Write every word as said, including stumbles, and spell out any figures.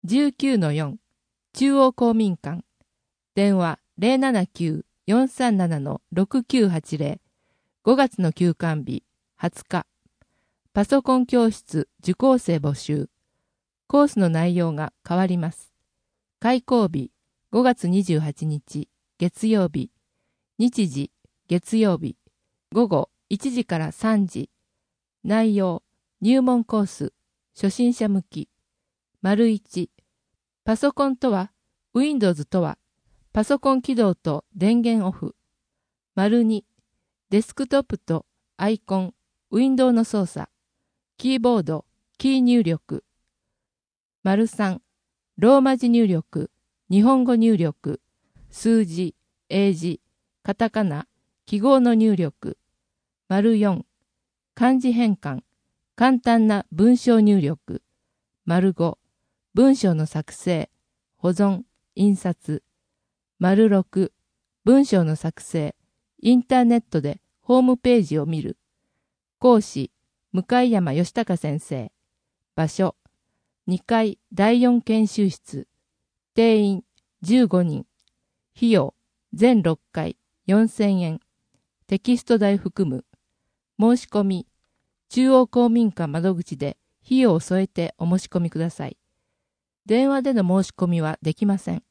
じゅうきゅうのよん 中央公民館。電話 ゼロななきゅう よんさんなな ろくきゅうはちゼロ。ごがつの休館日はつか。パソコン教室受講生募集。コースの内容が変わります。開講日ごがつにじゅうはちにち月曜日。日時月曜日。午後いちじからさんじ。内容入門コース初心者向き。丸いち、パソコンとは Windows とはパソコン起動と電源オフ。丸に、デスクトップとアイコン、ウィンドウの操作。キーボード、キー入力。丸さん、ローマ字入力、日本語入力、数字、英字、カタカナ、記号の入力。丸よん、漢字変換、簡単な文章入力。丸ご、文章の作成、保存、印刷。丸ろく、文章の作成、インターネットでホームページを見る。講師、向山義孝先生。場所、にかいだいよん研修室。定員じゅうごにん。費用、全ろっかいよんせんえん。テキスト代含む。申し込み、中央公民館窓口で費用を添えてお申し込みください。電話での申し込みはできません。